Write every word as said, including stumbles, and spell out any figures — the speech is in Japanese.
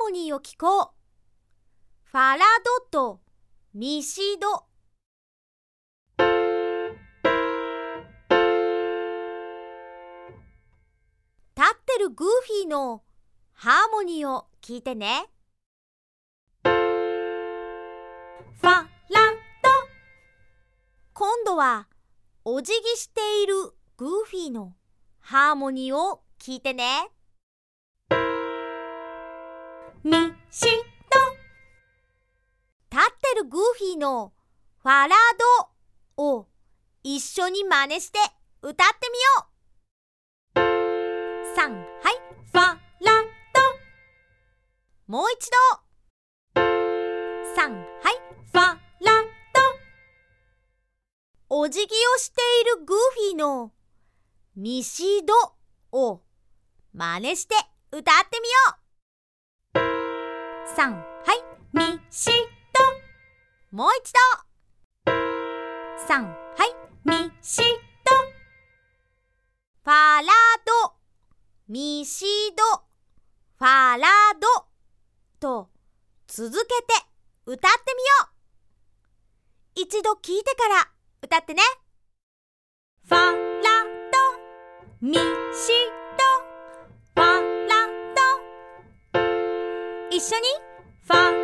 モニーを聞こう。ファラドとミシド。立ってるグーフィーのハーモニーを聞いてね。ファラド。今度はお辞儀しているグーフィーのハーモニーを聞いてね。ミシド。立ってるグーフィーのファラドを一緒に真似して歌ってみよう。さん、はい、ファラド。もう一度。さん、はい、ファラド。お辞儀をしているグーフィーのミシドを真似して歌ってみよう。さん、はい、ミシド。もう一度。さん、はい、ミシド。ファラド、ミシド、ファラドと続けて歌ってみよう。一度聞いてから歌ってね。ファラド、ミシド、ファラド。一緒にファ